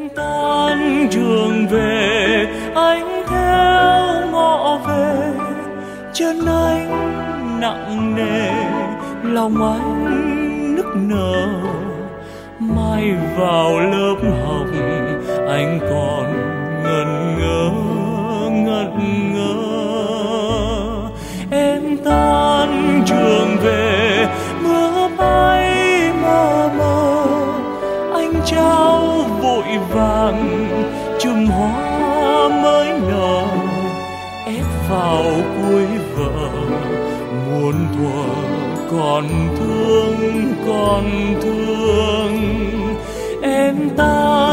tan trường về, anh theo ngõ về, chân anh nặng nề, lòng anh nức nở. Mai vào lớp học anh còn ngẩn ngơ ngẩn ngơ. Em tan trường về, mưa bay mờ mờ, anh trao vội vàng chùm hoa mới nở, ép vào cuối vợ muôn thuở còn thương còn thương. Em ta